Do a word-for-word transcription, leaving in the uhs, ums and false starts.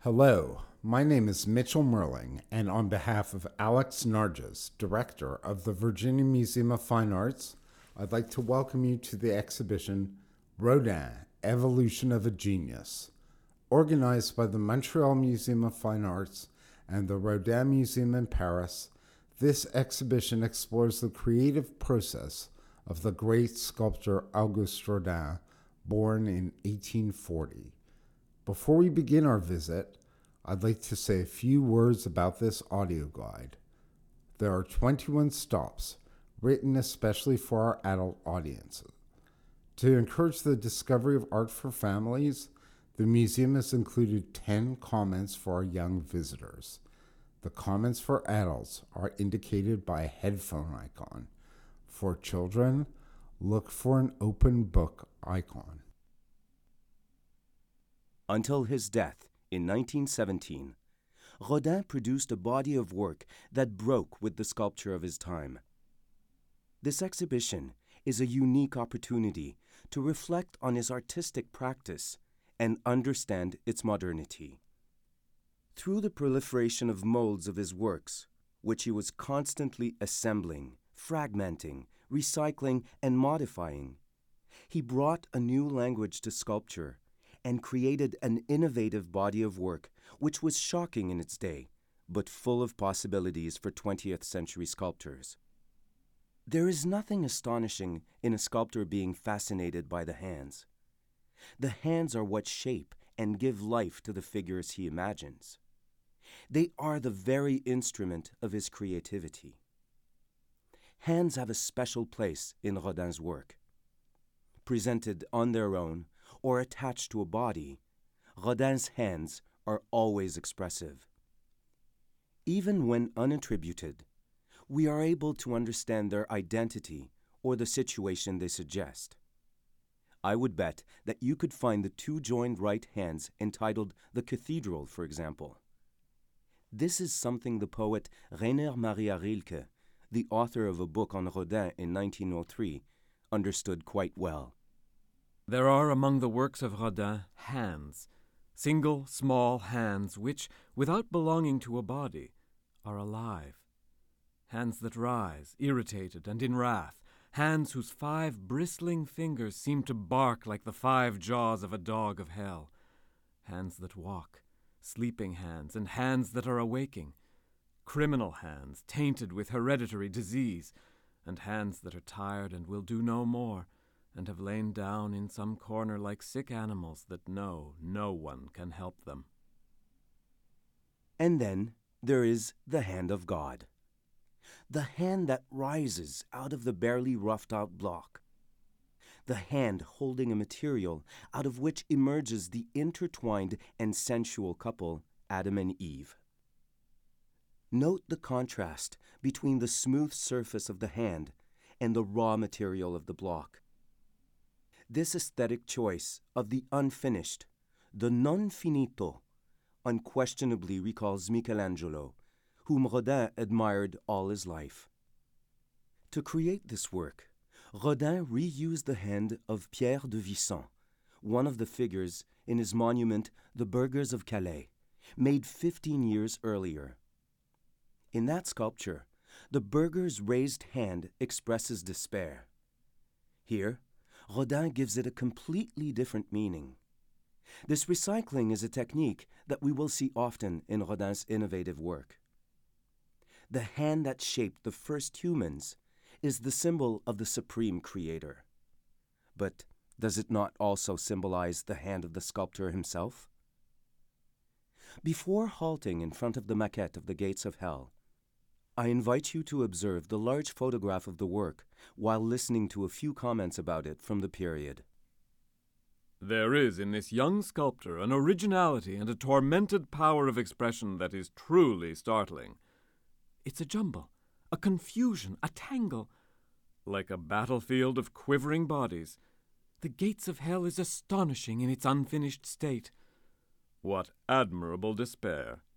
Hello, my name is Mitchell Merling, and on behalf of Alex Nargis, Director of the Virginia Museum of Fine Arts, I'd like to welcome you to the exhibition Rodin, Evolution of a Genius. Organized by the Montreal Museum of Fine Arts and the Rodin Museum in Paris, this exhibition explores the creative process of the great sculptor Auguste Rodin, born in eighteen forty. Before we begin our visit, I'd like to say a few words about this audio guide. There are twenty-one stops, written especially for our adult audiences. To encourage the discovery of art for families, the museum has included ten comments for our young visitors. The comments for adults are indicated by a headphone icon. For children, look for an open book icon. Until his death in nineteen seventeen, Rodin produced a body of work that broke with the sculpture of his time. This exhibition is a unique opportunity to reflect on his artistic practice and understand its modernity. Through the proliferation of molds of his works, which he was constantly assembling, fragmenting, recycling, and modifying, he brought a new language to sculpture and created an innovative body of work which was shocking in its day, but full of possibilities for twentieth century sculptors. There is nothing astonishing in a sculptor being fascinated by the hands. The hands are what shape and give life to the figures he imagines. They are the very instrument of his creativity. Hands have a special place in Rodin's work. Presented on their own or attached to a body, Rodin's hands are always expressive. Even when unattributed, we are able to understand their identity or the situation they suggest. I would bet that you could find the two joined right hands entitled The Cathedral, for example. This is something the poet Rainer Maria Rilke, the author of a book on Rodin in nineteen oh three, understood quite well. There are among the works of Rodin hands, single small hands which, without belonging to a body, are alive. Hands that rise, irritated and in wrath, hands whose five bristling fingers seem to bark like the five jaws of a dog of hell. Hands that walk, sleeping hands, and hands that are awaking. Criminal hands, tainted with hereditary disease, and hands that are tired and will do no more, and have lain down in some corner like sick animals that know no one can help them. And then there is the hand of God. The hand that rises out of the barely roughed-out block. The hand holding a material out of which emerges the intertwined and sensual couple, Adam and Eve. Note the contrast between the smooth surface of the hand and the raw material of the block. This aesthetic choice of the unfinished, the non finito, unquestionably recalls Michelangelo, whom Rodin admired all his life. To create this work, Rodin reused the hand of Pierre de Visson, one of the figures in his monument The Burghers of Calais, made fifteen years earlier. In that sculpture, the burgher's raised hand expresses despair. Here, Rodin gives it a completely different meaning. This recycling is a technique that we will see often in Rodin's innovative work. The hand that shaped the first humans is the symbol of the supreme creator. But does it not also symbolize the hand of the sculptor himself? Before halting in front of the maquette of the Gates of Hell, I invite you to observe the large photograph of the work while listening to a few comments about it from the period. There is in this young sculptor an originality and a tormented power of expression that is truly startling. It's a jumble, a confusion, a tangle. Like a battlefield of quivering bodies, the Gates of Hell is astonishing in its unfinished state. What admirable despair!